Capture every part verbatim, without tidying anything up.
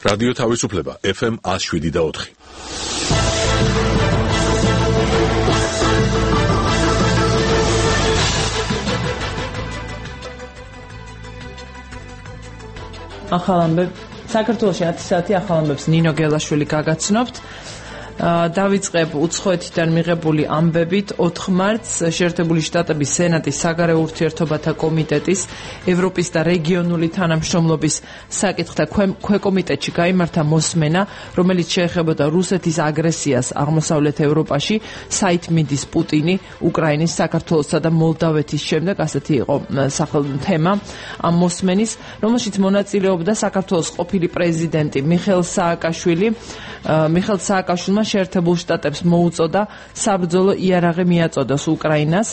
რადიო თავისუფლება ეფ ემ one oh seven და four. ახალ ამბები საქართველოში ათი საათი ახალ ამბებს ნინო გელაშვილი გაგაცნობთ. დავიწყებ უცხოეთიდან მიღებული ამბებით. ოთხ მარტს შეერთებული შტატების სენატის საგარეო ურთიერთობათა კომიტეტის ევროპის და რეგიონული თანამშრომლობის საკითხთა ქვეკომიტეტში გაიმართა მოსმენა, რომელიც შეეხებოდა რუსეთის აგრესიას აღმოსავლეთ ევროპაში, საით მიდის პუტინი უკრაინის, საქართველოსა და მოლდავეთის შემდეგ. ასეთი იყო თემა ამ მოსმენის, რომელშიც მონაწილეობდა საქართველოს ყოფილი პრეზიდენტი მიხეილ სააკაშვილი. მიხეილ სააკაშვილმა შეერთებულ შტატებს მოუწოდა საბრძოლო იარაღი მიაწოდოს უკრაინას.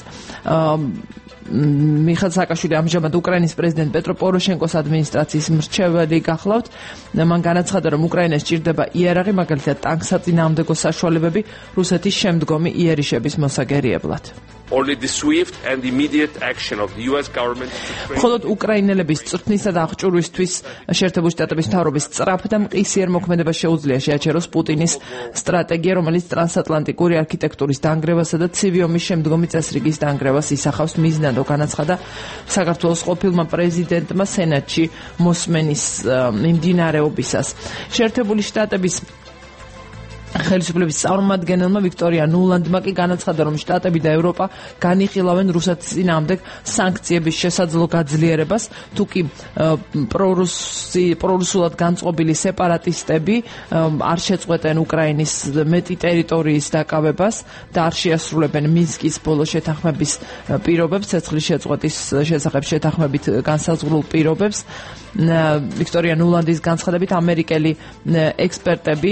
მიხეილ სააკაშვილი ამჟამად უკრაინის პრეზიდენტ პეტრო პოროშენკოს ადმინისტრაციის მრჩეველი გახლავთ. მან განაცხადა, რომ უკრაინას სჭირდება იარაღი, მაგალითად ტანკსაწინააღმდეგო საშუალებები რუსეთის შემდგომი იერიშების მოსაგერიებლად. Only the swift and immediate action of the U S government. მხოლოდ უკრაინელების წვრთნისა და აღჭურვისთვის შეერთებული შტატების მთავრობის სწრაფ და მყისიერ მოქმედება შეუძლია შეაჩეროს პუტინის სტრატეგია, რომელიც ტრანსატლანტიკური არქიტექტურის დანგრევასა და ცივი ომის შემდგომი წესრიგის დანგრევას ისახავს. მიზნად განაცხადა საქართველოს ყოფილმა პრეზიდენტმა სენატში მოსმენის მიმდინარეობისას. შეერთებული შტატების ხელისუფლების წარმომადგენელმა ვიქტორია ნულანდმა კი განაცხადა, რომ შტატები და ევროპა განიხილავენ რუსეთის წინააღმდეგ სანქციების შესაძლო გაძლიერებას, თუკი პრორუსულად განწყობილი სეპარატისტები არ შეწყვეტენ უკრაინის მეტი ტერიტორიის დაკავებას და არ შეასრულებენ მინსკის ბოლო შეთანხმების პირობებს, ცეცხლის შეწყვეტის შესახებ შეთანხმებით განსაზღვრულ პირობებს. ვიქტორია ნულანდის განცხადებით, ამერიკელი ექსპერტები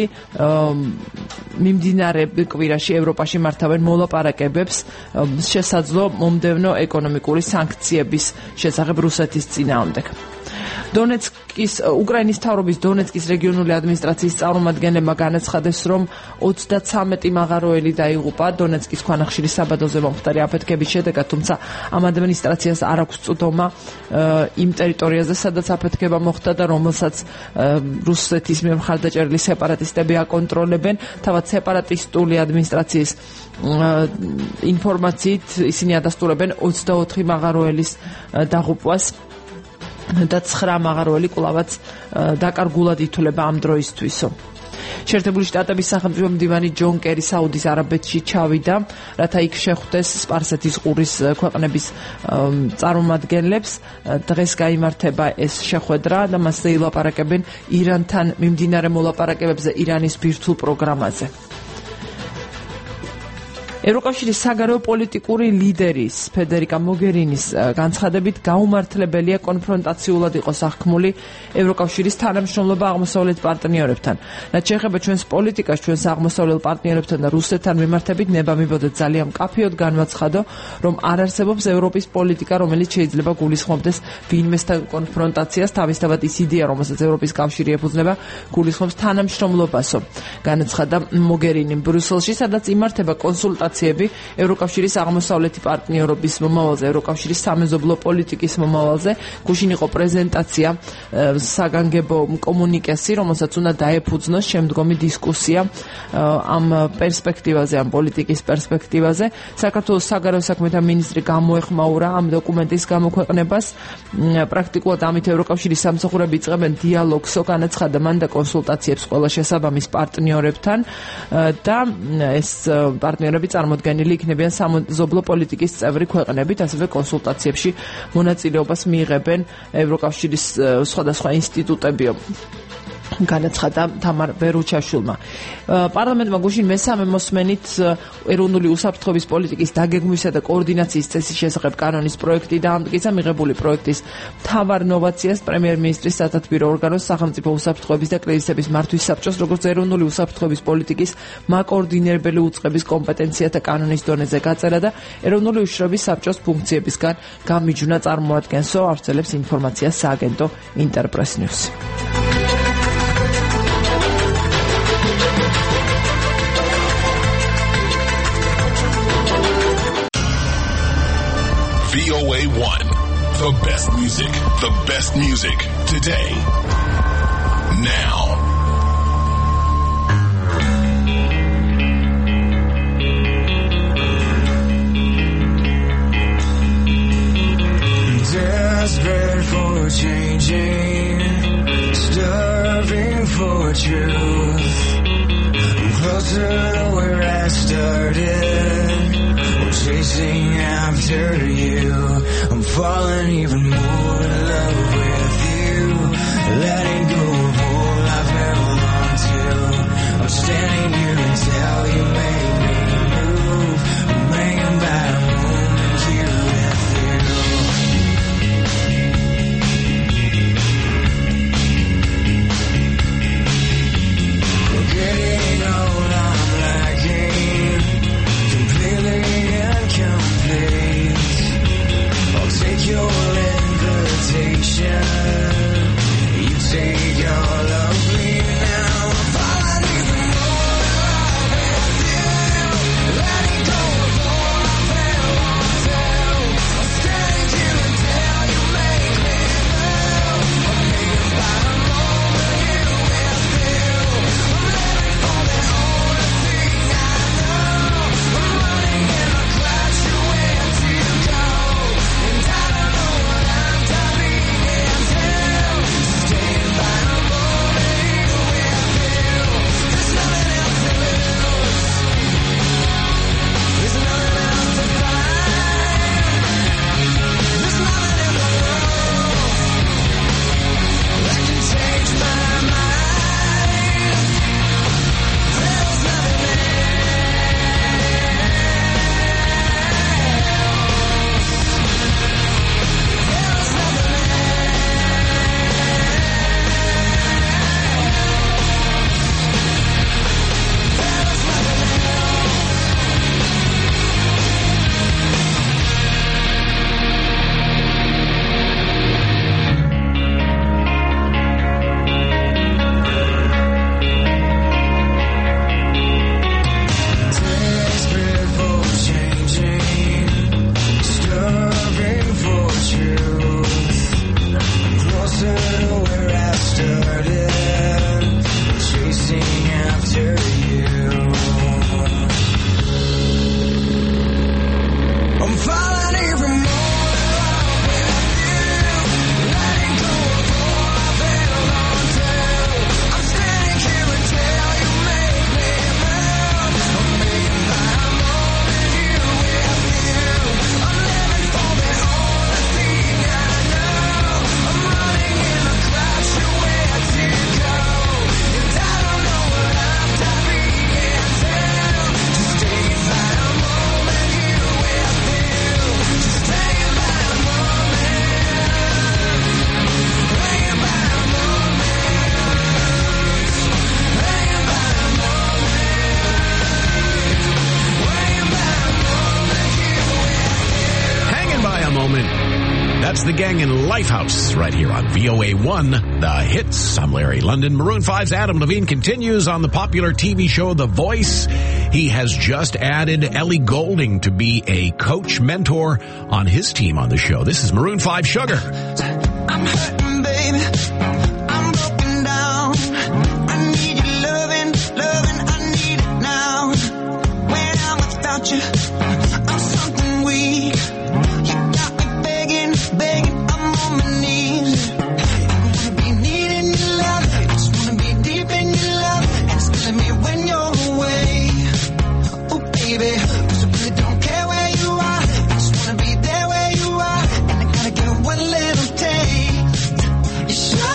მიმდინარე კვირაში ევროპაში მართავენ მოლაპარაკებებს შესაძლო მომდევნო ეკონომიკური სანქციების შესახებ რუსეთის წინააღმდეგ. დონეცკის უკრაინის მთავრობის დონეცკის რეგიონული ადმინისტრაციის წარმომადგენლებმა განაცხადეს, რომ ოცდათვრამეტი მაღაროელი დაიღუპა დონეცკის ქვანახშირის საბადოზე მომხდარი აფეთქების შედეგად, თუმცა ამ ადმინისტრაციას არ აქვს წვდომა იმ ტერიტორიაზე, სადაც აფეთქება მოხდა და რომელსაც რუსეთის მიერ მხარდაჭერილი სეპარატისტები აკონტროლებენ. თავად სეპარატისტული ადმინისტრაციის ინფორმაციით ისინი ადასტურებენ ოცდაოთხი მაღაროელის დაღუპვას და ცხრა მაღაროელი კვლავაც დაკარგულად ითვლება ამ დროისთვისო. შეერთებული შტატების სახელმწიფო მდივანი ჯონ კერი საუდის არაბეთში ჩავიდა, რათა იქ შეხვდეს სპარსეთის ყურის ქვეყნების წარმომადგენლებს. დღეს გაიმართება ეს შეხვედრა და მასზე ილაპარაკებენ ირანთან მიმდინარე მოლაპარაკებებზე ირანის ბირთვულ პროგრამაზე. ევროკავშირის საგარეო პოლიტიკური ლიდერის ფედერიკა მოგერინის განცხადებით გაუმართლებელია კონფრონტაციულად იყოს აღქმული ევროკავშირის თანამშრომლობა აღმოსავლეთ პარტნიორებთან. რაც შეეხება ჩვენს პოლიტიკას, ჩვენს აღმოსავლელ პარტნიორებთან და რუსეთთან მიმართებით, ნება მიბოდეთ ძალიან მკაფიოდ განვაცხადო, რომ არ არსებობს ევროპის პოლიტიკა, რომელიც შეიძლება გულისხმობდეს ვინმესთან კონფრონტაციას. თავისთავად ის იდეა, რომელსაც ევროპის კავშირი ეფუძნება, გულისხმობს თანამშრომლობასო. განაცხადა მოგერინი ბრიუსელში, სადაც იმართება კონსულტაცია ევროკავშირის აღმოსავლეთი პარტნიორობის მომავალზე, ევროკავშირის სამეზობლო პოლიტიკის მომავალზე. გუშინ იყო პრეზენტაცია საგანგებო კომუნიკესი, რომელსაც უნდა დაეფუძნოს შემდგომი დისკუსია ამ პერსპექტივაზე, ამ პოლიტიკის პერსპექტივაზე. საქართველოს საგარეო საქმეთა მინისტრი გამოეხმაურა ამ დოკუმენტის გამოქვეყნებას. პრაქტიკულად ამით ევროკავშირის სამსახურები იწყებენ დიალოგსო, განაცხადა მან და კონსულტაციებს ყველა შესაბამის პარტნიორებთან და ეს პარტნიორები წარმოდგენილი იქნებიან სამეზობლო პოლიტიკის წევრი ქვეყნებით, ასევე კონსულტაციებში მონაწილეობას მიიღებენ ევროკავშირის სხვადასხვა ინსტიტუტებიო. განაცხადა თამარ ბერუჩაშვილმა. პარლამენტმა გუშინ მესამე მოსმენით ეროვნული უსაფრთხოების პოლიტიკის დაგეგმვისა და კოორდინაციის წესის შესახებ კანონის პროექტი დაამტკიცა. მიღებული პროექტის მთავარ ნოვაციას პრემიერ-მინისტრის სათათბირო ორგანოს სახელმწიფო უსაფრთხოების და კრიზისების მართვის საბჭოს, როგორც ეროვნული უსაფრთხოების პოლიტიკის მაკოორდინირებელი უწყების კომპეტენციათა კანონის დონეზე გაწერა და ეროვნული უშიშროების საბჭოს ფუნქციებისგან გამიჯვნა წარმოადგენსო, ავრცელებს ინფორმაციას სააგენტო ინტერპრეს ნიუსი. V O A one, the best music, the best music today, now. changing, starving for truth. I'm closer to where I started. I'm chasing after you. I'm falling even more in love with you. Letting go of all I've held on to. I'm standing here until you make me move. I'm hanging by a moment here with you. We're getting old, I'm lacking, completely incomplete. I'll take your invitation, you take all of me now. I'm falling even more in love with you, letting go of all I've held on to. I'm standing here until you make me move. I'm hanging by a moment here with you. I'm living for the only thing I know. I'm running in a crash, you're where to go, and I don't know what I'm diving into. Staying by a moment here with you. There's nothing else to lose. There's nothing else to find. There's nothing in the world that can change my mind. There's nothing else. There's nothing desperate for changing, starving for truth. Closer to where I started, chasing after you. I'm falling even more in love with you, letting go of all I've held on to. I'm standing here until you make me move. I'm hanging by a moment here with you. I'm living for the only thing I know. I'm running in a crash, you're where to go, and I don't know what I'm diving into. Just staying by a moment here with you. Just staying by a moment, hanging by a moment, hanging by a moment, hanging by a moment here with you. Hanging by a moment. That's the gang in Lifehouse right here on V O A one, The Hits. I'm Larry London. Maroon five's Adam Levine continues on the popular T V show The Voice. He has just added Ellie Goulding to be a coach mentor on his team on the show. This is Maroon five Sugar. I'm hurting, baby. I'm broken down. I need your loving, loving. I need it now. When I'm without you, I'm something weak. You got me begging, begging. I'm on my knees. I wanna be needing your love. I just wanna be deep in your love. And it's killing me when you're away. Oh, baby. 'Cause I really don't care where you are. I just wanna be there where you are. And I gotta get one little taste. You show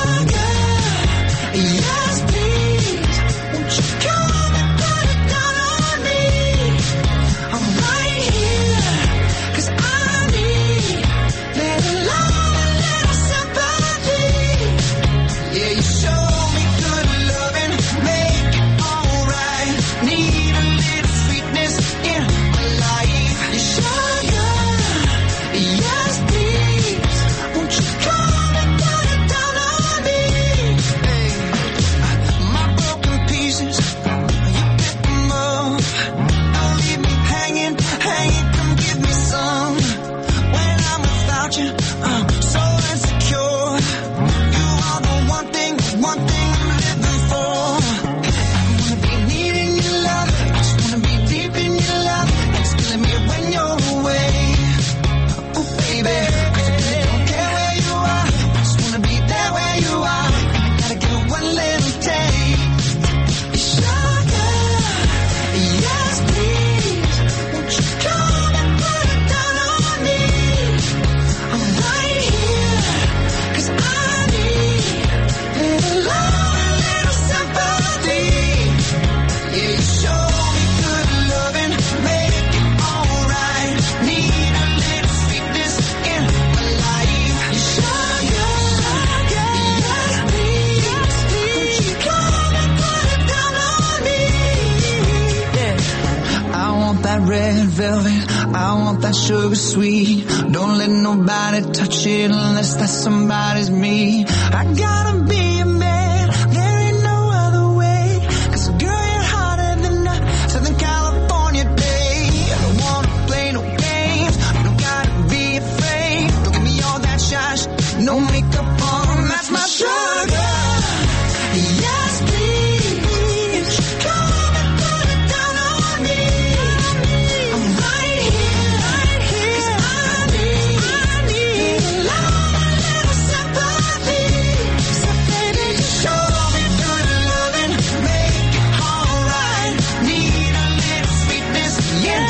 I want that sugar sweet. Don't let nobody touch it unless that somebody's me. I gotta be a man, there ain't no other way. Cause girl, you're hotter than a Southern California day. I don't wanna play no games, you don't gotta be afraid. Don't give me all that shush, no makeup on, that's my sugar. Yes, please, come and put it down on me. I'm right here, right here, 'cause I need, I need a love, a little sympathy. So baby, just show me good loving, make it alright. Need a little sweetness, yeah.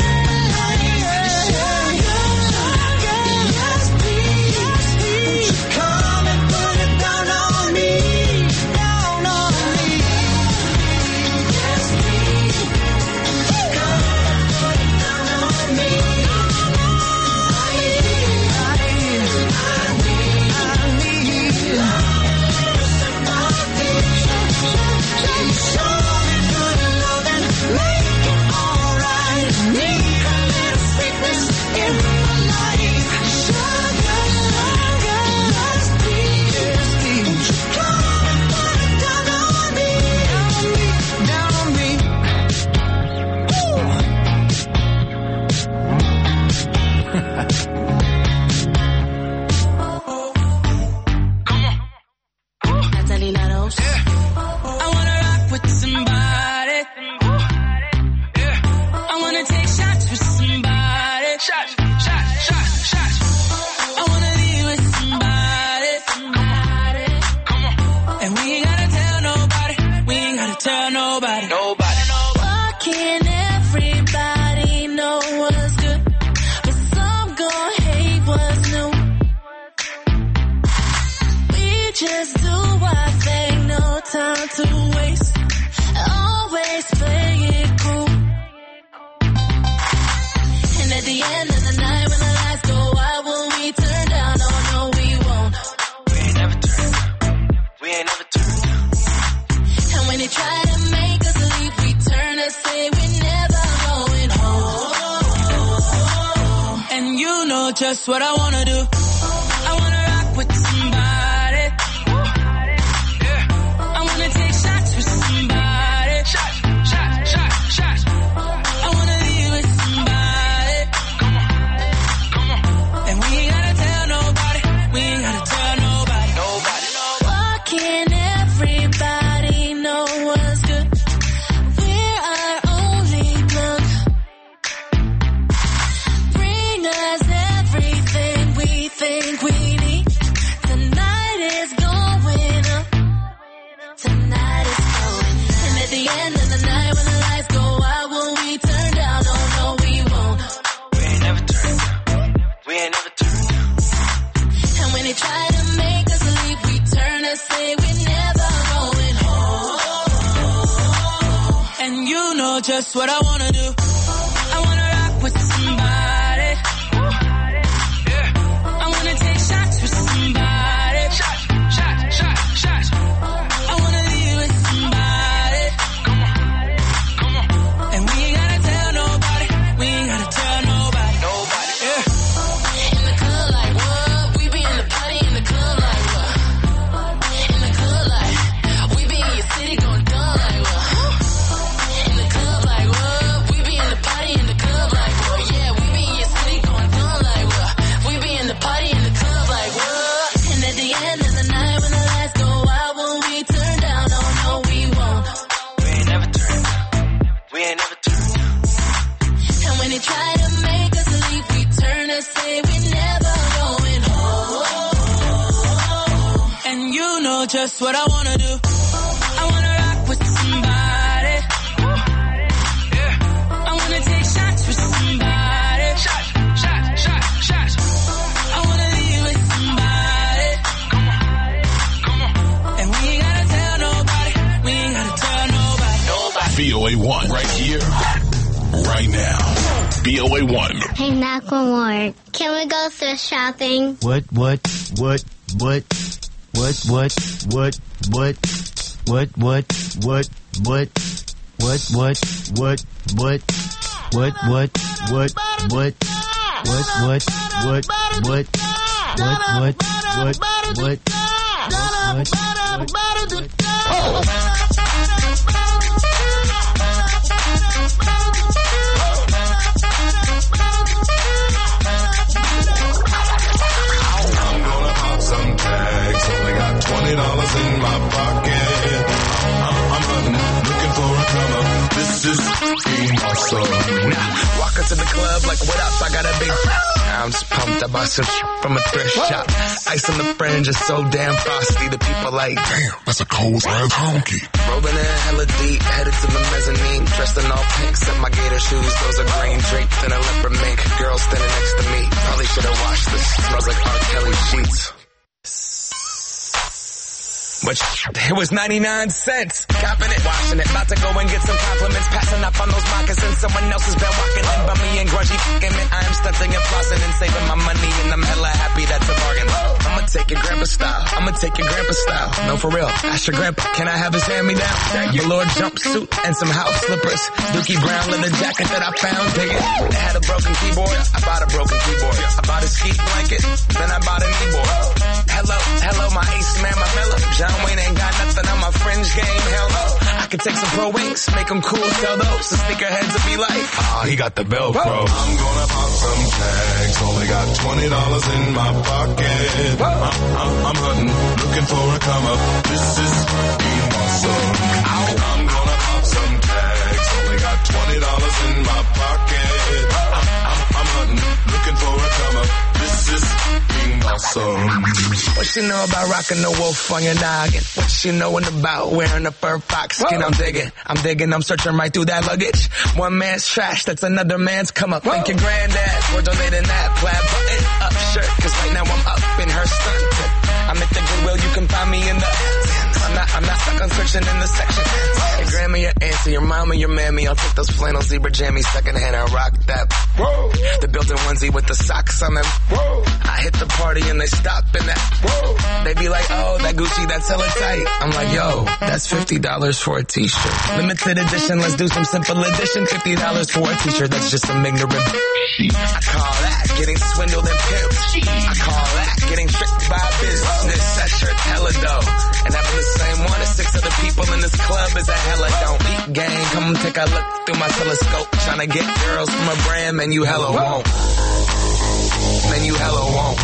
Yes, please, won't you come and put it down on me, down on me. Yes, please, come and put it down on me. I need, I need, I need, I need sympathy. Show me good loving, make it alright. Need a little sweetness in my life. Sugar, sugar, yes, please, won't you come and put it down on me, down on me, down Natalie Lados. I wanna rock with somebody. I wanna take shots with somebody. Shots, shots, shots, shots. I wanna be with somebody. Come on. And we ain't gotta tell nobody. We ain't gotta tell nobody. Nobody. Why can't everybody know what's good? But some gon' hate what's new. We just do our thing, no time to waste. Always play it cool. And at the end of the night, when the lights go out, will we turn down? Oh no, we won't. We ain't never turned down. We ain't never turned down. And when they try to make us leave, we turn and say we're never going home. And you know just what I wanna do. I wanna rock with somebody. I wanna take shots with somebody. Shots, shots, shots, shots. I wanna be with somebody. Come on, come on. And we ain't gotta tell nobody. We ain't gotta tell nobody. Nobody. Why can't everybody know what's good? We're our only plug. Bring us everything we think we need. Tonight is going up. Tonight is going up. And at the end of the night, when the lights go out, will we turn down? Oh no, we won't. We ain't never turned down. We ain't never turned down. And when they try to make us leave, we turn and say we're never going home. And you know just what I wanna do. I wanna rock with somebody. I wanna take shots with somebody. Shots, shots, shots, shots. I wanna be with somebody. Come on, come on. And we ain't gotta tell nobody. We ain't gotta tell nobody. Nobody. Yeah. In the club like what? We be in the party in the club like what? In the club like we be in your city going dumb like what? In the club like what? We be in the party in the club like what? Yeah, we be in your city going dumb like what? We be in the party in the club like what? And at the end of the night, when the lights go out, will we turn down? Oh no, we won't. We ain't never turned down. We ain't never turned down. And when they try to make us leave, we turn and say we're never going home. And you know just what I wanna do. I wanna rock with somebody. I wanna take shots with somebody. Shots, shots, shots, shots. I wanna be with somebody. Come on, come on. And we ain't gotta tell nobody. We ain't gotta tell nobody. Nobody. V O A one, right here, right now. V O A one. Hey, Macklemore, can we go thrift shopping? What, what, what, what, what, what, what, what, what, what, what, what, what, what, what, what, what, what, what, what, what, what, what, what, what, what, what, I'm gonna pop some tags. Only got twenty dollars in my pocket. I'm, I'm hunting, looking for a come up. This is being awesome. Nah, walk into the club like, what up? I got a big. I'm just pumped. I bought some from a thrift shop. Ice on the fringe is so damn frosty. The people like, Damn, that's a cold ass honky. rolling in hella deep, headed to the mezzanine, dressed in all pink, set my gator shoes, those are green draped in a leopard mink. Girl standing next to me, probably should have washed this. Smells like R. Kelly sheets. But it was ninety-nine cents. Copping it, washing it. About to go and get some compliments. Passing up on those moccasins. Someone else has been walking in by me and grungy fucking man. I am stunting and flossing and saving my money. And I'm hella happy that's a bargain. I'ma take your grandpa style. I'ma take your grandpa style. No, for real. Ask your grandpa. Can I have his hand-me-down? Your Lord jumpsuit and some house slippers. Dookie brown leather jacket that I found. Dig it. It had a broken keyboard. I bought a broken keyboard. I bought a ski blanket. Then I bought a kneeboard. Hello, hello, my ace man, my mellow. John Wayne ain't got nothing on my fringe game, hell no. I could take some pro wings, make them cool, sell those. The sneakerheads will be like, ah, he got the Velcro. I'm gonna pop some tags. Only got twenty dollars in my pocket. I'm, I'm, I'm hunting, looking for a come up. This is being awesome. I'm gonna pop some tags. Only got twenty dollars in my pocket. I'm, I'm, I'm hunting, looking for a come up. This is being awesome. What she know about rocking the wolf on your noggin? What she knowin' about wearing a fur fox skin? I'm digging, I'm digging, I'm searching right through that luggage. One man's trash, that's another man's come up. Thank your granddad for donating that plaid button up shirt. Cause right now I'm up in her skirt. I'm at the Goodwill, you can find me in the. I'm not, I'm not stuck on searching in the section. Your grandma, your auntie, your mama, your mammy. I'll take those flannel zebra jammies secondhand and rock that. Whoa. The built-in onesie with the socks on them. Whoa. I hit the party and they stop in that. Whoa. They be like, oh, that Gucci, that's hella tight. I'm like, yo, that's fifty dollars for a t-shirt. Limited edition, let's do some simple edition. fifty dollars for a t-shirt, that's just some ignorant. I call that getting swindled and pimped. I call that getting tricked by business. That shirt hella dope. And having the same one as six other people in this club is a hella don't. Eat gang, come take a look through my telescope. Tryna get girls from a brand, man, you hella won't. Man, you hella won't.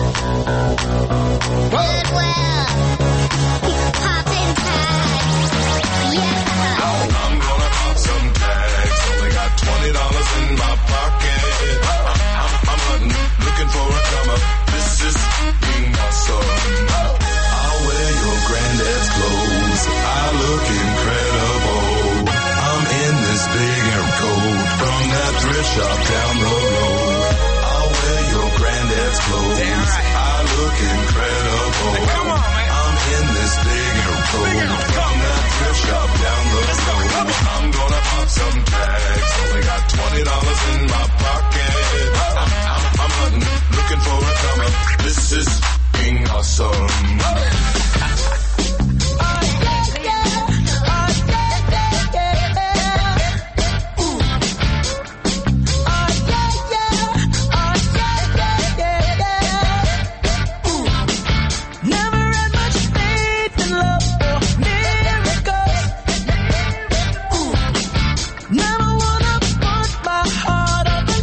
Goodwill. Poppin' tags. Yeah. I'm gonna pop some tags. Only got twenty dollars in my pocket. I'm, I'm, I'm hunting, looking for a come up. This is being awesome. I'll wear your granddad's clothes. I look incredible. I'm in this big air coat from that thrift shop down the road. I'll wear your granddad's clothes. Damn right. I look incredible. Hey, come on, man. I'm in this big air coat from that thrift shop down the road. I'm gonna pop some tags. Only got twenty dollars in my pocket. I'm, I'm, I'm hunting, looking for a come up. This is being awesome. Never wanna put my heart up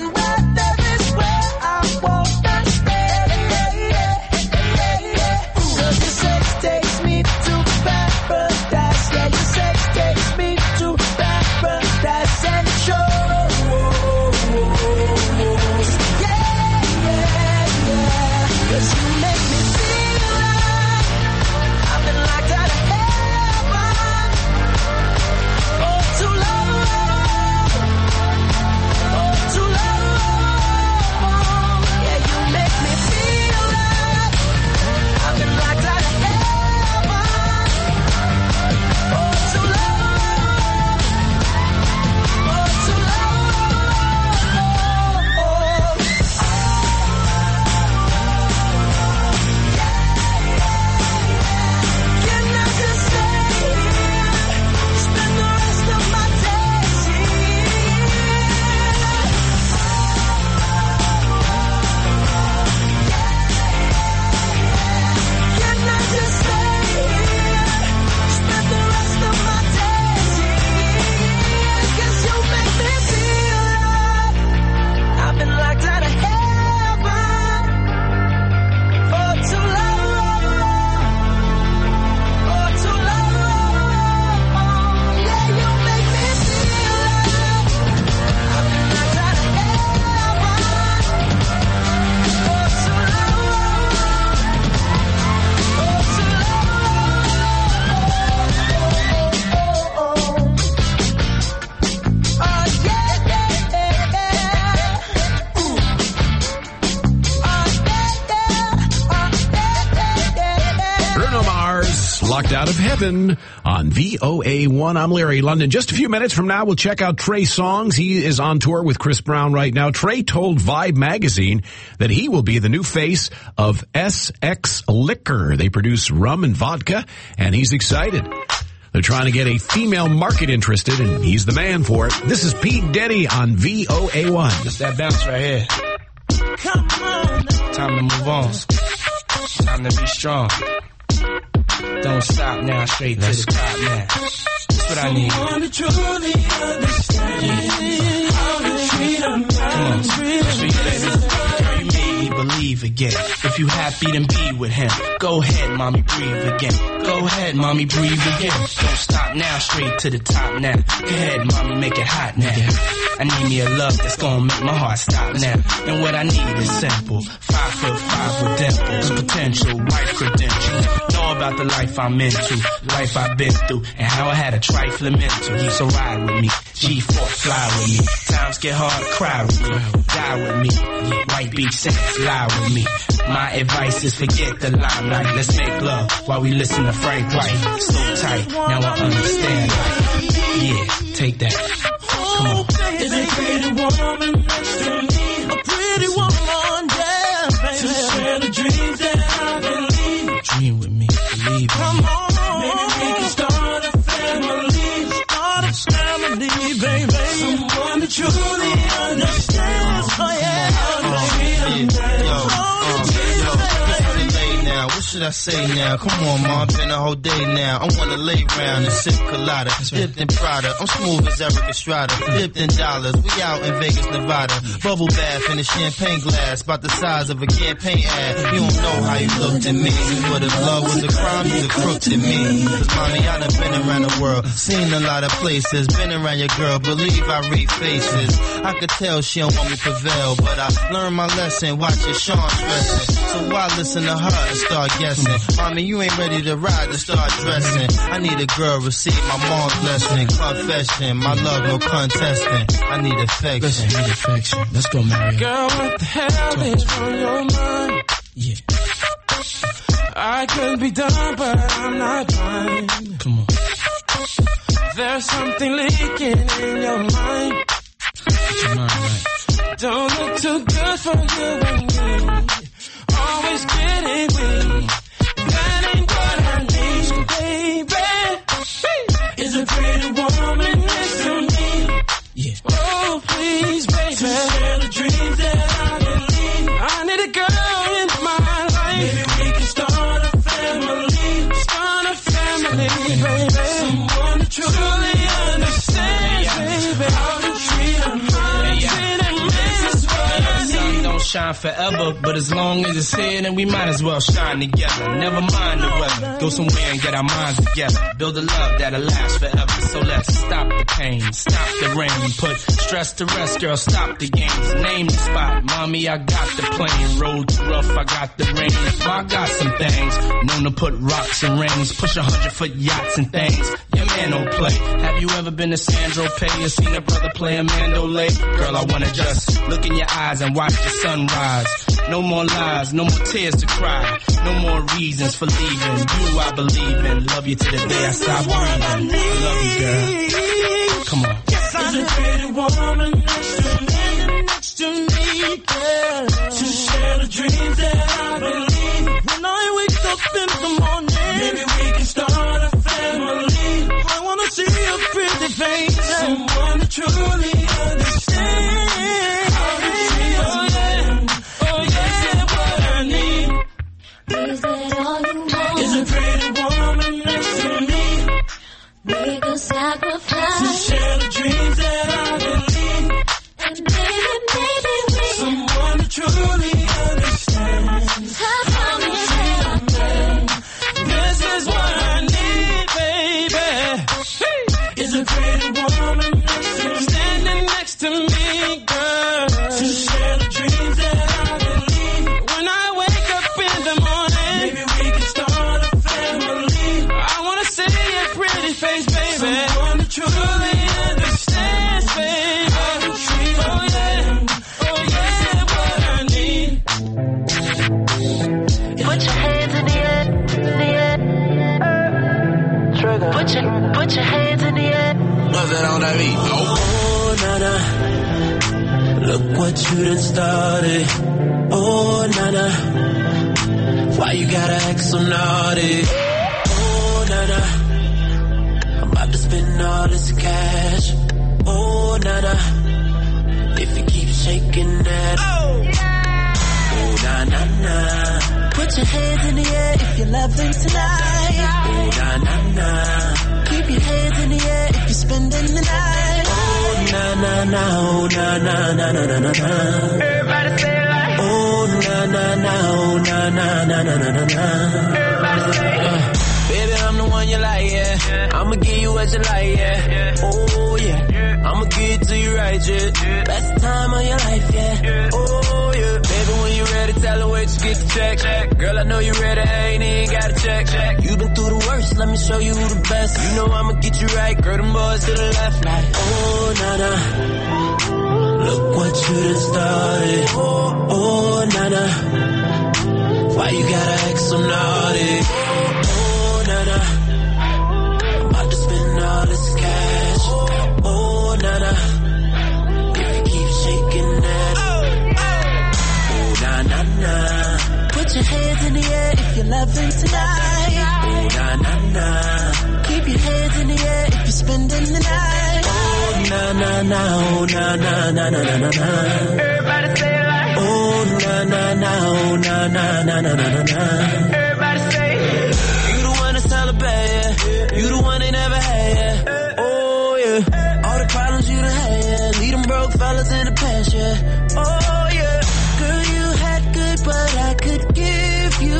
you at, there is where I wanna stay. Cause your sex takes me to paradise. Yeah, your sex takes me to paradise and shows. Yeah, yeah, yeah. Cause you make me feel like I've been locked out of heaven. Oh, too long. Oh, too long. Yeah, you make me feel like I've been locked out of heaven. Oh, too long. Oh, too long. Can I just stay here? Spend the rest of my days here. Can I just stay here? Spend the rest of my days here. 'Cause you make me feel like I've been locked out of heaven for too long. For too long. Yeah, you make me feel like I've been locked out of heaven for too long. For too long. Oh, yeah, yeah, yeah, yeah. Ooh. Oh, yeah, yeah. Oh, yeah, yeah, yeah, yeah. Bruno Mars, Locked Out of Heaven on V O A one. I'm Larry London. Just a few minutes from now, we'll check out Trey Songz. He is on tour with Chris Brown right now. Trey told Vibe magazine that he will be the new face of S X Liquor. They produce rum and vodka, and he's excited. They're trying to get a female market interested, and he's the man for it. This is Pete Diddy on V O A one. It's that bounce right here. Come on. Time to move on. Time to be strong. Don't stop now, straight to the top now. That's what I need. I want to truly understand how to treat a Come on. man. That's for you, baby. Girl, you made me believe again. If you happy, then be with him. Go ahead, mommy, breathe again. Go ahead, mommy, breathe again. Don't stop now, straight to the top now. Go ahead, mommy, make it hot now. I need me a love that's gonna make my heart stop now. And what I need is simple. Five foot five with dimples, potential, wife credentials. Know about the life I'm into, life I've been through, and how I had a trifling mental. So ride with me, G four, fly with me. Times get hard, cry with me, die with me. White beach saints, lie with me. My advice is forget the limelight. Let's make love while we listen to Frank White. So tight, now I understand life. Yeah, take that. Come on. Is a pretty woman next to me? A pretty woman, yeah, baby. To share the dreams that I believe. Dream with me, believe in Come me. on, maybe we can start a family. Start a family, baby. Someone that truly understands. Oh yeah, how to treat a man. Now, what should I say now? Come on, ma, been a whole day now. I wanna lay round and sip colada, dipped in Prada. I'm smooth as Eric Estrada, dipped in dollars. We out in Vegas, Nevada. Bubble bath in a champagne glass, about the size of a campaign ad. You don't know how you looked at me, but if love was a crime, you'd have crooked at me. Cause mommy, I done been around the world, seen a lot of places, been around your girl, believe I read faces. I could tell she don't want me to prevail, but I learned my lesson, watching Sean stressing. So why listen to her and start guessing? Mommy, you ain't ready to ride to start dressing. I need a girl, receive my mom's blessing. Confession, my love, no contesting. I need affection. Listen, need affection. Let's go, Mario. Girl, what the hell is on your mind? Yeah. I could be dumb, but I'm not blind. Come on. There's something leaking in your mind. Get your mind right. Don't look too good for you and me. Always getting weak. That ain't what I need, baby. Is a pretty woman next to me. Yeah. Oh, please, baby. To share the dreams that I believe. I need a girl in my life. Maybe we can start a family. Start a family, baby. Someone that truly understands, baby. How to treat a man, treat a man. shine forever, but as long as it's here, then we might as well shine together. Never mind the weather, go somewhere and get our minds together. Build a love that'll last forever. So let's stop the pain, stop the rain, put stress to rest, girl. Stop the games, name the spot. Mommy, I got the plane. Road too rough, I got the rain. I got some things known to put rocks and rings, push a hundred foot yachts and things. Your man don't play. Have you ever been to Sandro Pay or seen a brother play a mandolay? Girl, I wanna just look in your eyes and watch the sunrise. No more lies, no more tears to cry, no more reasons for leaving. You I believe in, love you to the day I stop breathing. I love you, girl. Come on. Yes, I'm a pretty woman next to me, next to me, girl. To share the dreams that I believe. When I wake up in the morning, maybe we can start a family. I wanna see a pretty face, someone to truly understand how to treat us. Oh yeah, what I need. Is that all you want? Is a pretty woman next to me. Make a sacrifice to share the dreams that I believe. And baby, baby, we someone to truly understand how to treat a man. This is what I need, baby. Is a pretty woman next to me, standing next to me, girl, to share the dreams that I believe. When I wake up in the morning, maybe we can start a family. I wanna see a pretty face, baby. Someone to truly understand, baby. How to treat a man. Oh yeah, what I need. put your hands in the air, in the air. Trigger. Put your, put your hands in the air. What's that on that beat? Oh, nana, look what you done started. Oh, nana, why you gotta act so naughty? Oh, nana, I'm about to spend all this cash. Oh, nana, if you keep shaking that. Oh, oh na na na. Put your hands in the air if you're loving tonight. Oh, na na na. Keep your hands in the air if you're spending the night. Oh, na na na, oh, na na na na na na na. Everybody say it like. Oh, na na na, oh, na na na na na na na. Everybody say it. Uh, baby, I'm the one you like, yeah. I'ma give you what you like, yeah. Oh, yeah. I'ma give it to you right, yeah. Best time of your life, yeah. Oh, yeah. Baby, when you ready, tell her where you get the check. Girl, I know you ready, I ain't even got to check. You been through the worst, let me show you who the best. You know I'ma get you right, girl, them boys to the left, like. Oh, nana, look what you done started. Oh, oh, nana, why you gotta act so naughty? Oh, nana, I'm about to spend all this cash. Oh, nana, if you keep shaking that. Oh, na na na. Put your hands in the air if you're loving tonight. Oh, na na na. Keep your hands in the air if you're spending the night. Oh, na na na. Oh, na na na na na na na. Everybody say it like. Oh, na na na. Oh, na na na na na na na. Everybody say it. You the one that's hella bad, yeah. You the one they never had, yeah. Oh, yeah. All the problems you done had, yeah. Leave them broke fellas in the past, yeah. Oh, yeah. Girl, you had good, but I could give you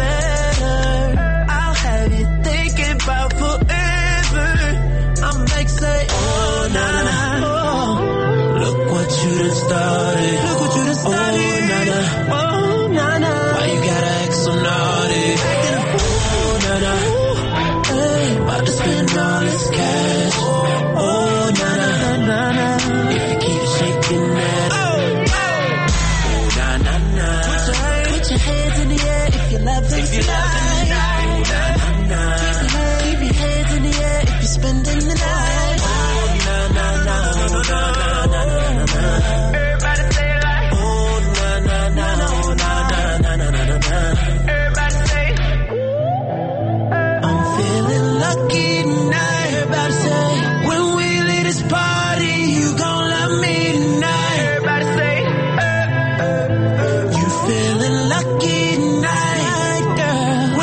better. I'll have you thinking about forever. I'm like, say, oh, na na. Oh, look what you done started. Look what you done started. Oh, na na. Oh, na na. Why you gotta act so naughty? Oh, na na. Hey, about to spend all this cash. Oh, na na na na. If you keep shaking that. Oh, na na na. Put your hands in the air if you're loving tonight. Oh, na na na. Keep your hands in the air if you're spending the night. Oh, na na na. Oh, na na na na na. Everybody say it like. Oh, na na na. Oh, na na na na na na. Everybody say it. I'm feeling lucky tonight. Everybody say, when we leave this party, you gon' love me tonight. Everybody say it. You feeling lucky tonight, girl.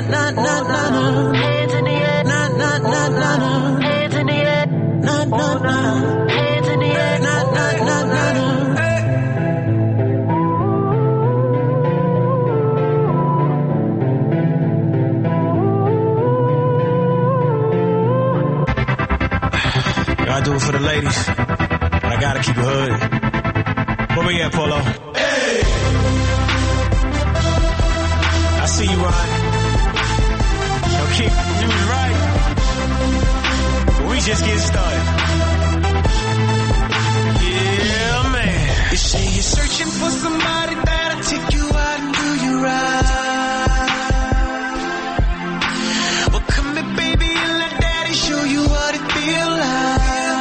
na na na na. Hands in the air. Na na na na na. Hands in the air. Na na na. Hands in the air. Na na na na na. I do it for the ladies, but I gotta keep it hood. Where we at, Polo? Hey! I see you, Ron. Yo, Keep, you was right. But we just getting started. Yeah, man. You say you're searching for somebody that'll take you out and do you right. Well, come here, baby, and let daddy show you what it feel like.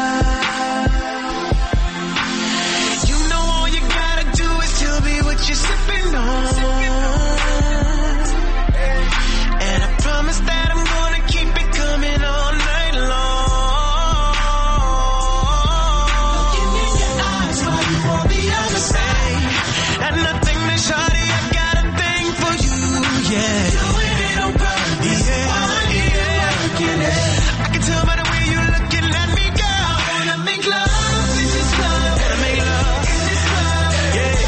You're sipping on, and I promise that I'm gonna keep it coming all night long. Looking in your eyes while you on the other side, and nothing to shawty, I got a thing for you, yeah. Doing it on purpose, yeah, yeah. Working it. I can tell by the way you're looking at me, girl. I wanna make love in this club, wanna make love in this club, yeah.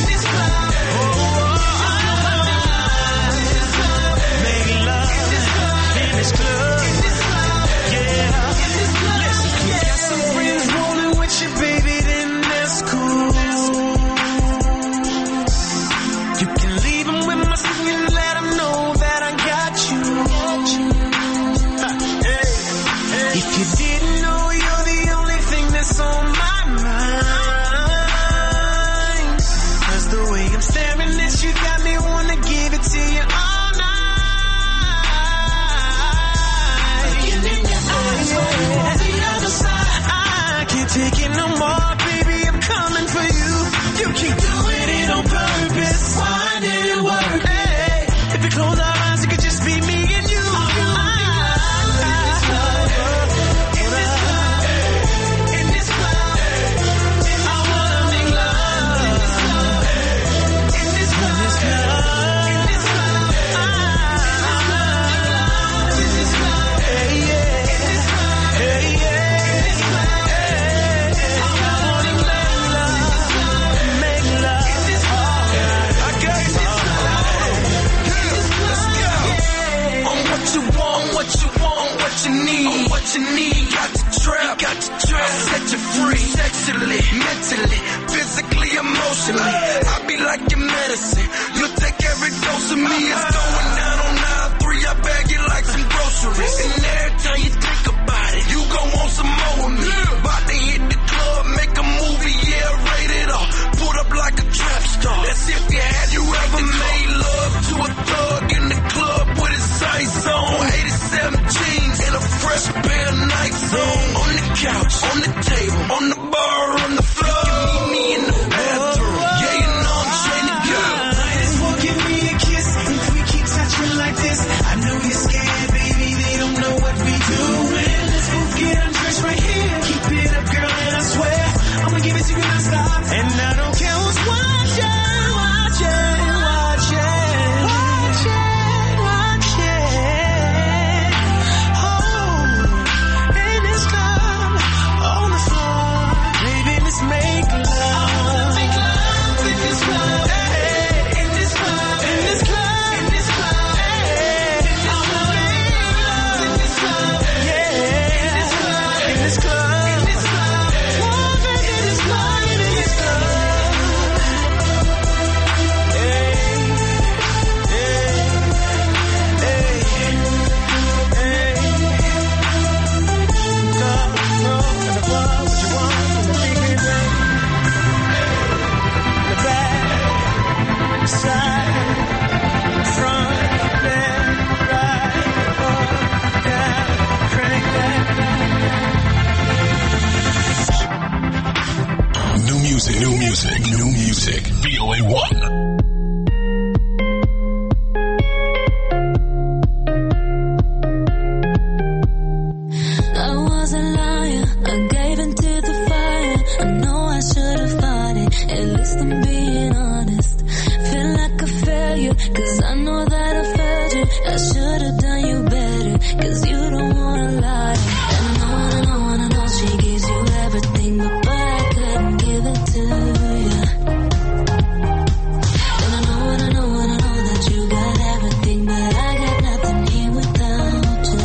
Taking no more, baby, I'm coming for you. You keep doing it on purpose. Why did it work? Hey, if you close our eyes, it could just be me and you. What you need, got to trap, got to trap, set you free, sexually, mentally, physically, emotionally. I be like your medicine, you'll take every dose of me. It's going down on nine three, I bag you like some groceries. And every time you think about it, you gon' want some more of me. About to hit the club, make a movie, yeah, rated R. Put up like a trap star. That's if you had you ever made love to a thug in the club with his sights on. eighty-seven jeans and a fresh pair of Nikes on. On the couch, on the table, on the bar, on the floor. You can meet me in the bathroom. Yeah, you know I'm trying to go. Might as well give me a kiss if we keep touching like this. I know you're scared, baby. They don't know what we doing. Let's both get undressed right here. Keep it up, girl, and I swear I'ma give it to you non-stop. And I don't care who's watching, watching, watching, watching, watching. Oh, in this club, on the floor, baby, let's make love. I wanna make love in this club, hey, in this club, in this club, in this club, hey. I wanna I should have done you better, cause you don't wanna lie. And I know, and I know, and I know she gives you everything, but, but I couldn't give it to you. And I know, and I know, and I know that you got everything, but I got nothing here without you.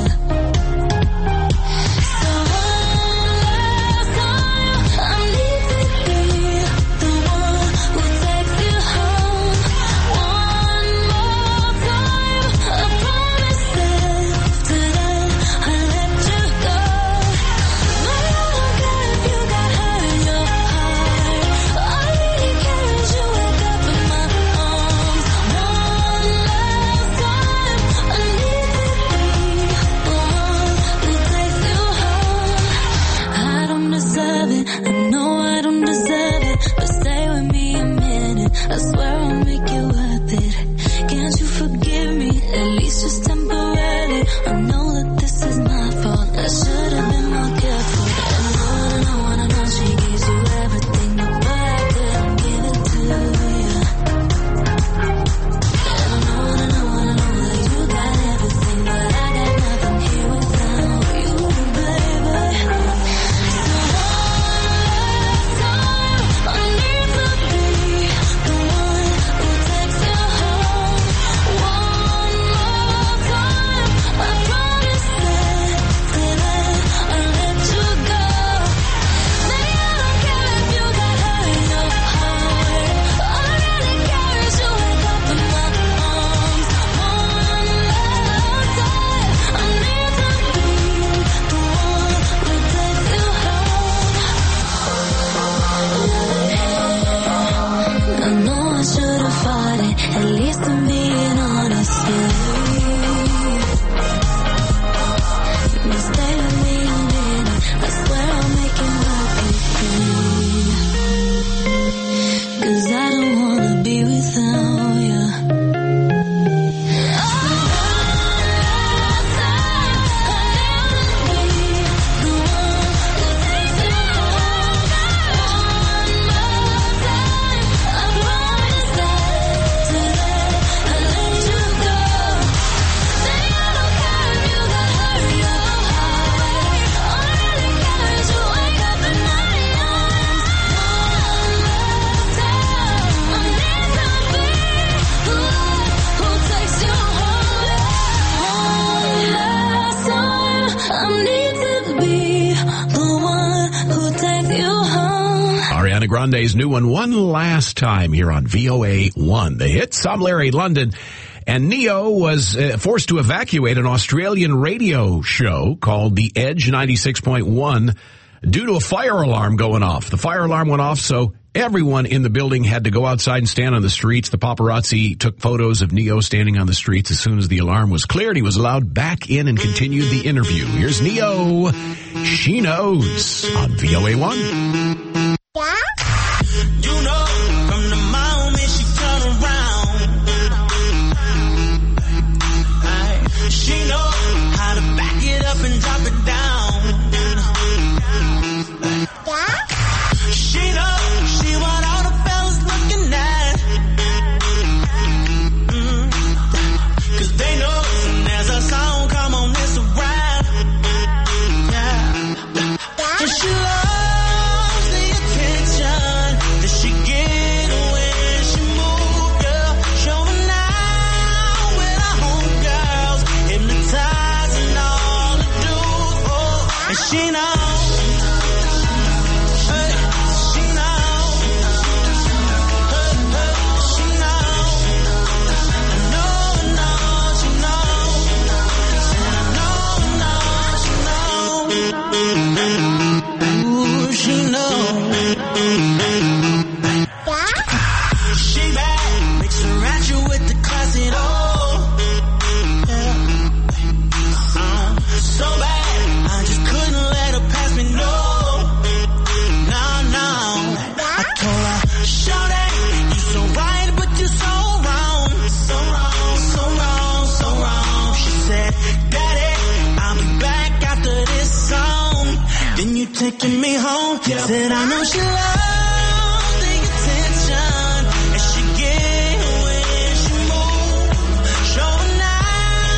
So last time, I need to be the one who takes you home. One more time, I promise that after that I let you go. But I don't care if you got hurt in your heart. All I really care is you wake up in my arms. One last time, I need to be the one who takes you home. I don't deserve it, I know I don't deserve it, but stay with me a minute, I swear I'll make it worth it. Can't you forgive me, at least just temporarily? I know that this is my fault, I should have been more careful. And I know, and I know, and I know she gives you everything, but, but I couldn't give it to you. And I know, and I know, and I know that you got everything, but I got nothing here without you, baby. So one last time, I need to be the one who takes you home. One more time, I promise that till then I let you go. Maybe I don't care if you got hurt in your heart. All I really care is you wake up in my arms. One last time, I need to be the one who takes you home. I know I should have fought it, at least I'm being honest, yeah. But stay with me a minute, I swear I'll make it worth it, cause I don't wanna be without you. Ariana Grande's new one, One Last Time, here on V O A one. The hits. I'm Larry London. And Neo was uh, forced to evacuate an Australian radio show called The Edge ninety-six point one due to a fire alarm going off. The fire alarm went off, so everyone in the building had to go outside and stand on the streets. The paparazzi took photos of Neo standing on the streets. As soon as the alarm was cleared, he was allowed back in and continued the interview. Here's Neo. She Knows on V O A one. You know, from the moment she turn around, aye, she know how to back it up and drop it down. She know she want all the fellas looking at, mm, cause they know soon as a song come on, it's a rap. Yeah. And she loves the attention that she get when she move, yeah. Showing out with her homegirls, hypnotizing all the dudes, oh. And she knows, hey, she knows, hey, hey, she knows. I know, I know, she knows. And I know, I know, she knows. Ooh, she knows. She bad, makes her at you with the classy dough. Yeah. Uh, so bad, I just couldn't let her pass me, no. No, no. I told her, shawty, you so right, but you so wrong. So wrong, so wrong, so wrong. She said, Daddy, I'll be back after this song. Then you taking me home. Said I know she loves the attention, and she get when she move, showing out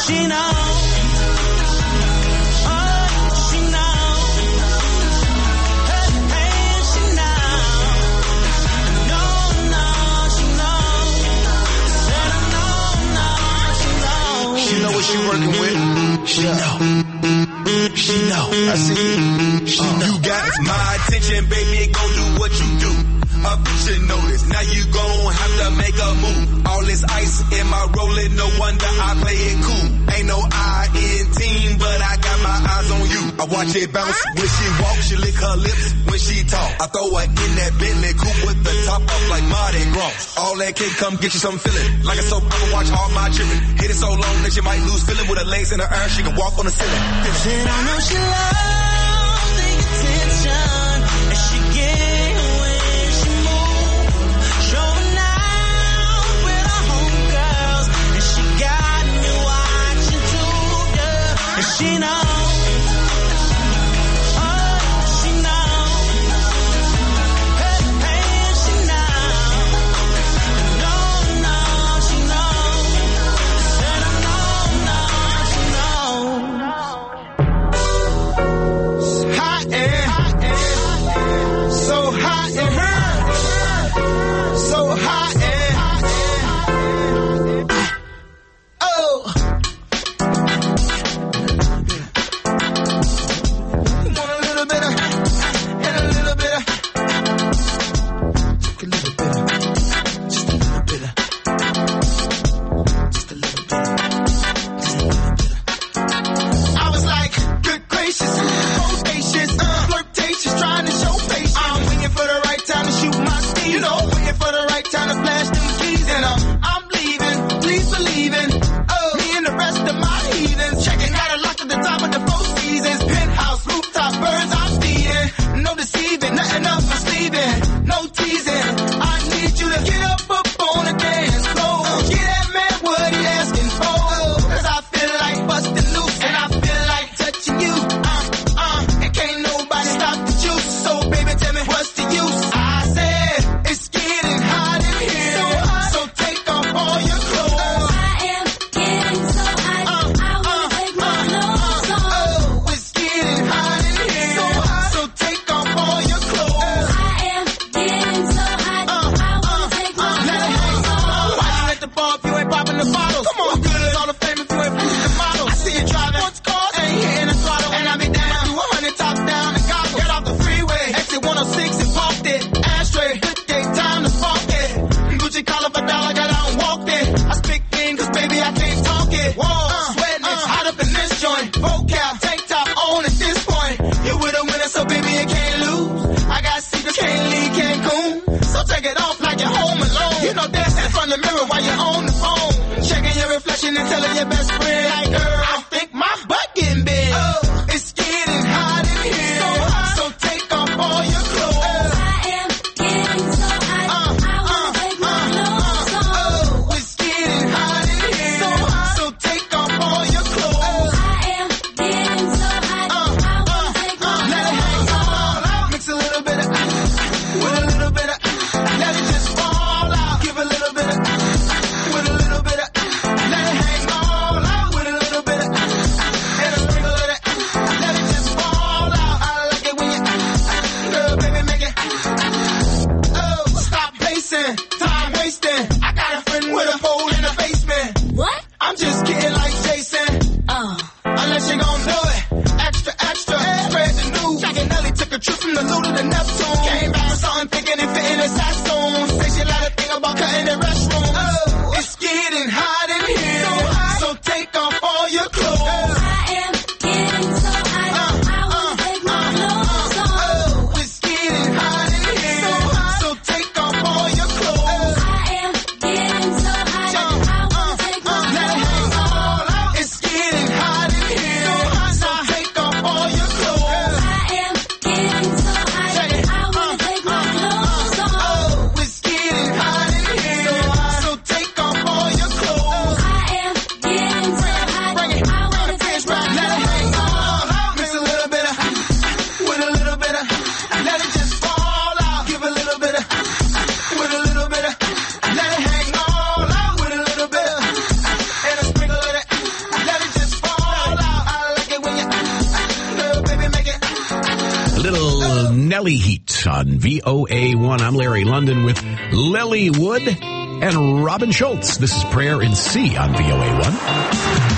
She knows. Oh, she knows. Hey, hey, she knows. No, no, she knows. Said I know, no, she knows. She know what she working with. She know. She know. I see you. She know. You got my attention, baby. Go do what you do. I should know this. Now you gon' have to make a move. All this ice in my rolling, no wonder I play it cool. Ain't no I in team, but I got my eyes on you. I watch it bounce when she walk, she lick her lips when she talk. I throw her in that Bentley coupe with the top up like Mardi Gras. All that can come get you some feeling. Like a soap, I'ma watch all my children. Hit it so long that you might lose feeling. With her legs in the air, she can walk on the ceiling. Said I know she loves the attention that she get when she moves. Showing out with her homegirls, and she got me watching too, yeah. And she knows. Oh, she knows. Hey, hey, she knows. No, no, she knows. Said I know, no, she knows. Hot air, so hot in her, so hot air. Oh, you want a little bit of, and a little bit of, just a little bit of, just a little bit of, just a little bit of, just a little bit of. I was like, good gracious, bodacious, uh, flirtatious, trying to show patience. I'm waiting for the right time to shoot my steam. You know, waiting for the right time to flash them keys. And um, I'm leaving, please believe in. Oh, me and the rest of my heathens. Checking out a lock at the top of the four seasons. Penthouse, rooftop, birds I'm feeding. No deceiving, nothing up my sleeving. No teasing. I need you to get up, up on the dance floor. Get that man what he asking for. Cause I feel like busting loose and I feel like touching you. Uh, uh, and can't nobody stop the juice. So baby, tell me what's the use? I said it's getting hot in here. So hot. So take off all your clothes. I am getting so hot. I wanna take my clothes off. Oh, it's getting hot in here. So hot. So take off all your clothes. I am getting so hot. I wanna take my Let it clothes hang. off. Why you let the ball if you ain't popping the bottles? Come on, what good is all the fame if you ain't boosting the models? I see you driving. What's cars? Ain't hitting the throttle. And I be down to one hundred top down and gobble. Get off the freeway. Exit one oh six and parked it. Ashtray. Day time to spark it. Gucci collar for dollar got out and walked it. I speak in cause baby I can't talk it. Whoa, uh, sweating it's hot up in this joint. Vocal, tank top on at this point. You're with a winner so baby you can't lose. I got secrets, can't leave Cancun. So take it off like you're home alone. You know dancing in front of the mirror while you're on the phone. Checking your reflection and telling your best friend like, girl, I think my butt getting big. Oh, it's getting hot in here. So hot. So take off all your clothes. I am getting so hot. I wanna take my clothes off. Oh, it's getting hot in here. So hot. So take off all your clothes. I am getting so hot. I wanna take my Let it hang clothes off. all out. Mix a little bit of with a little bit of let it just fall out. Give a little bit of with a little bit of let it hang all out with a little bit of and a sprinkle of that. Let it just fall out. I like it when you girl, baby, make it. Oh, stop pacing, time wasting. I got a friend with a pole in the basement. What? I'm just kidding like Jason. Oh. Unless you gon' do it. Extra, extra. Spread the news. Jack and Nelly took a trip from the Luna to Neptune. Came back with something thinking and fitting his Saxon. Say she like to think about cutting the restroom. Oh, it's getting hot in here. So hot. So take off all your clothes. I am getting so hot. I wanna take my clothes off. Oh, it's getting hot in here. So hot. So take off all your clothes. I am O A one. I'm Larry London with Lily Wood and Robin Schultz. This is Prayer in C on V O A one.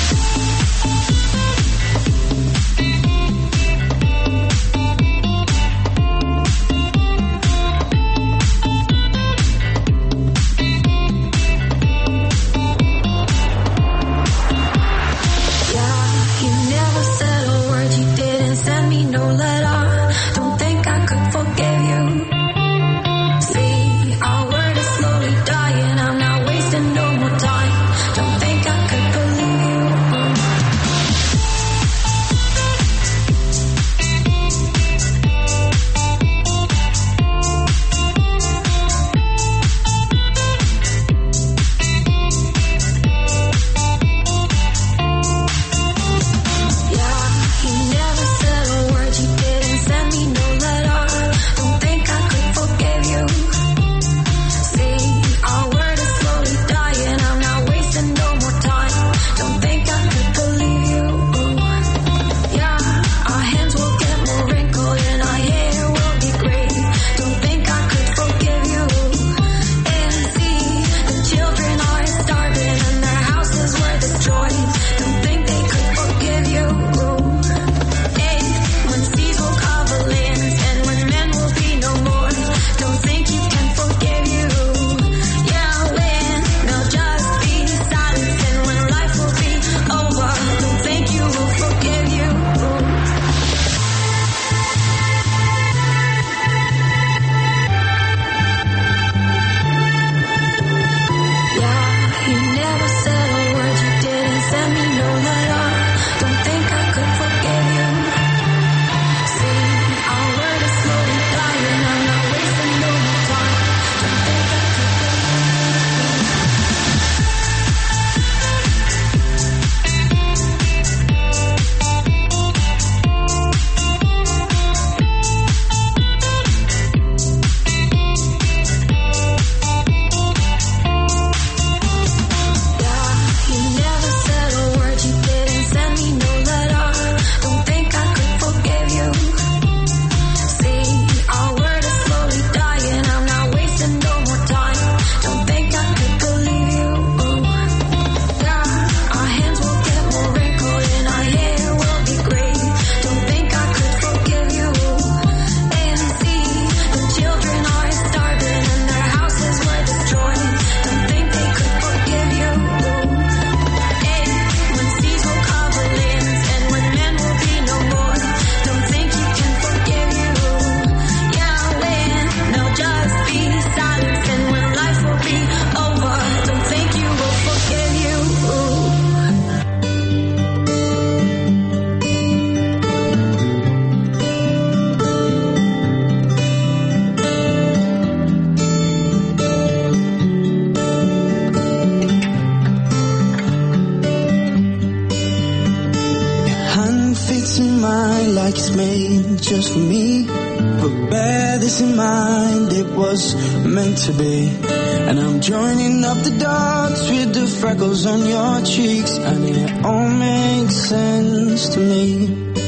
Just for me, but bear this in mind, it was meant to be. And I'm joining up the dots with the freckles on your cheeks, and it all makes sense to me.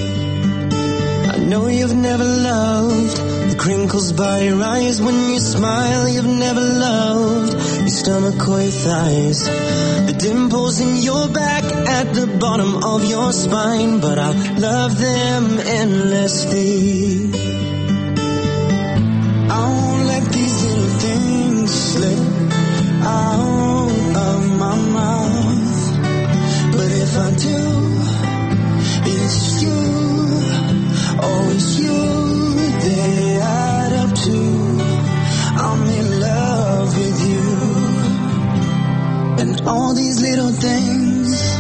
I know you've never loved the crinkles by your eyes when you smile. You've never loved your stomach or your thighs, the dimples in your back at the bottom of your spine, but I love them endlessly. I won't let these little things slip out of my mouth, but if I do, it's you, oh it's you they add up to. I'm in love with you, and all these little things.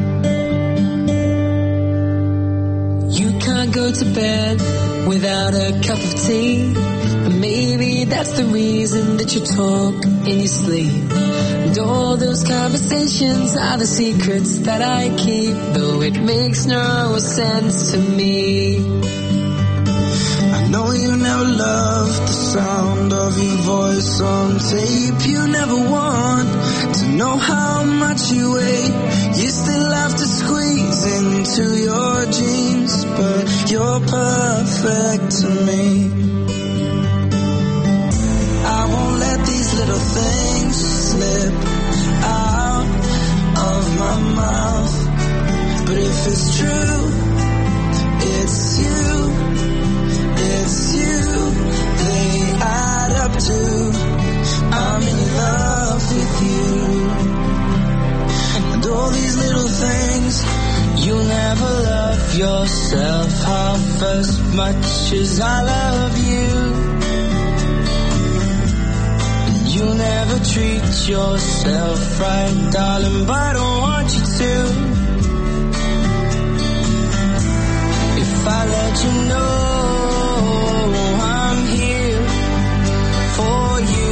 You can't go to bed without a cup of tea, and maybe that's the reason that you talk in your sleep. And all those conversations are the secrets that I keep, though it makes no sense to me. I know you never loved the sound of your voice on tape. You never want to know how much you weigh. You still have to squeeze into your jeans, but you're perfect to me. it's true, it's you, it's you, they add up to, I'm in love with you. And all these little things, you'll never love yourself half as much as I love you. You'll never treat yourself right, darling, but I don't want you to. If I let you know I'm here for you,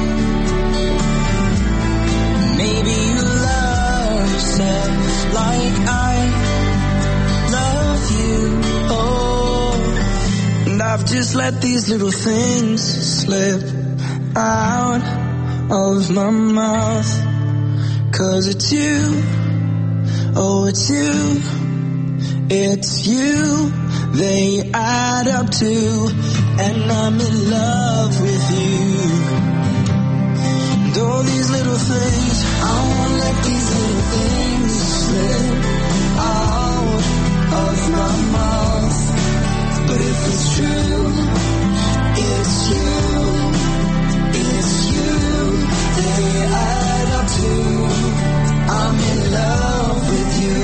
maybe you love yourself like I love you. Oh, and I've just let these little things slip out of my mouth, 'cause it's you, oh it's you, it's you, they add up to, and I'm in love with you. And all these little things, I won't let these little things slip out of my mouth. But if it's true, it's you, it's you, they add up to, I'm in love with you.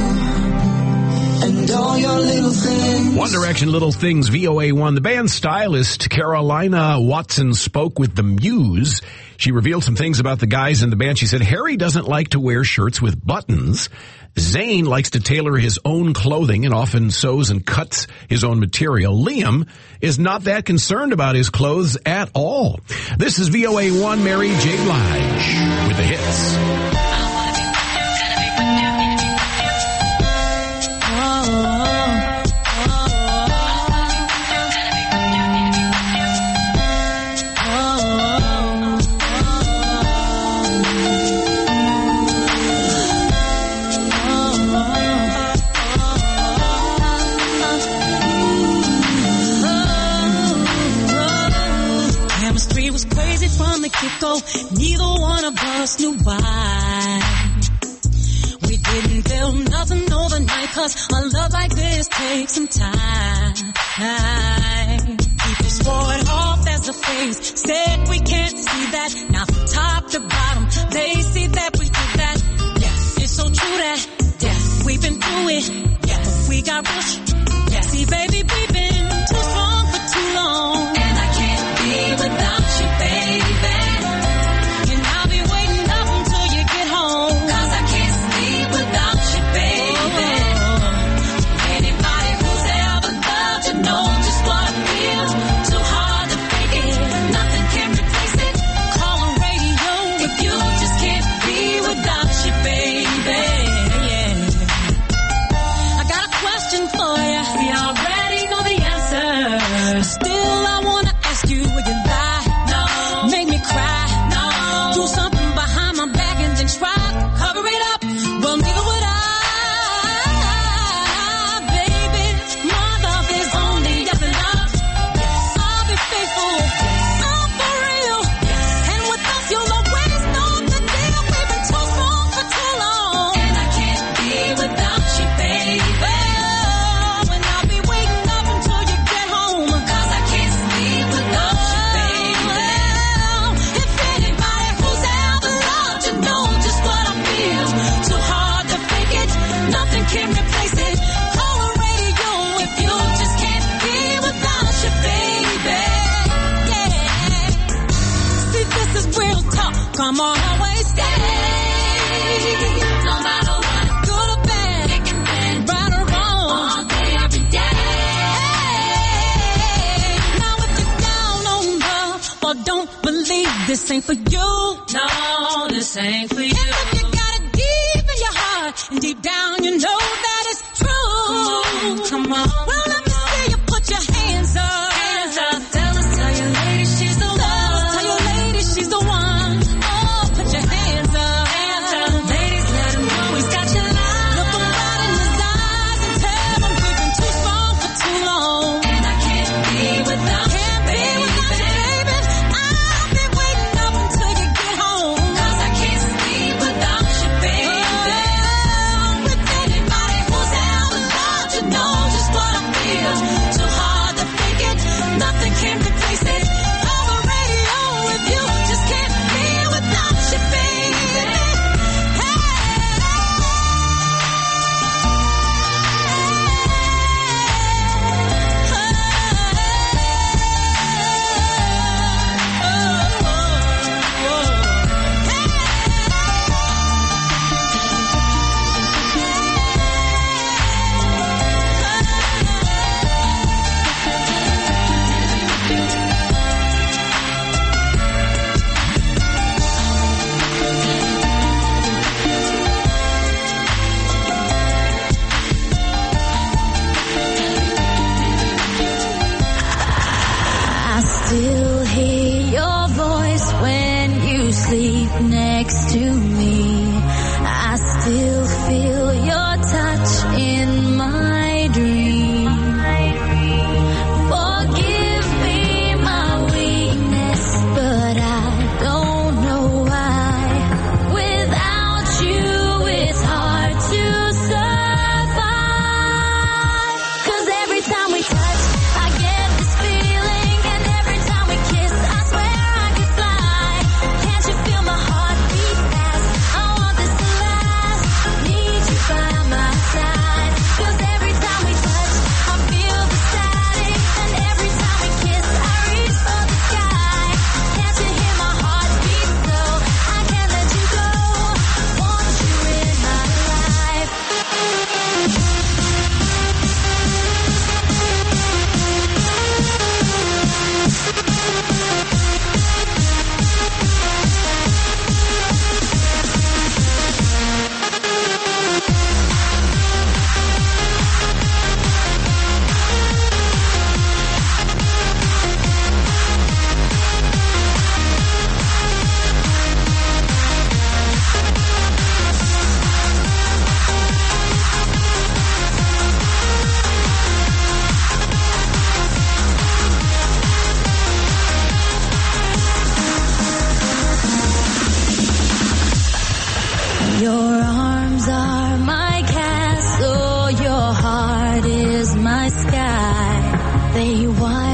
And all your little things. One Direction, Little Things, V O A one. The band stylist Carolina Watson spoke with The Muse. She revealed some things about the guys in the band. She said, Harry doesn't like to wear shirts with buttons. Zayn likes to tailor his own clothing and often sews and cuts his own material. Liam is not that concerned about his clothes at all. This is V O A one, Mary J. Blige with the hits. Go. Neither one of us knew why. We didn't feel nothing overnight, 'cause a love like this takes some time. People swore it off as a phase, said we can't see that. Now from top to bottom, they see that we did that. Yes, it's so true that, yes, we've been through it. Yes, we got rushed. Yes, see baby, we've been too strong for too long. And I can't be without you, baby. This ain't for you. No, this ain't for you. And if you got it deep in your heart, and deep down you know that it's true. Come on, come on. Well, let me see you put your hands up. Hands up. Tell us, tell your lady she's the one. Tell your lady she's the one. Oh, put your hands up. Hands up. Ladies, let him know he's got your line. Look him right in his eyes and tell him we've been too strong for too long. And I can't be without you. Can't be without you, baby. I'll be waiting up until you get home. 'Cause I can't sleep without you, baby. Oh, with anybody who's sleep next to me, I still feel your touch in my dream. Forgive me my weakness, but I don't know why. Without you, it's hard to survive. 'Cause every time we touch, I get this feeling, and every time we kiss, I swear I could fly. Can't you feel my heart beat fast? I want this to last. Need you by my side. 'Cause every time we touch, I feel the static, and every time we kiss, I reach for the sky. Can't you hear my heart beat so? I can't let you go. Want you in my life. Your arms are my castle, your heart is my sky. They watch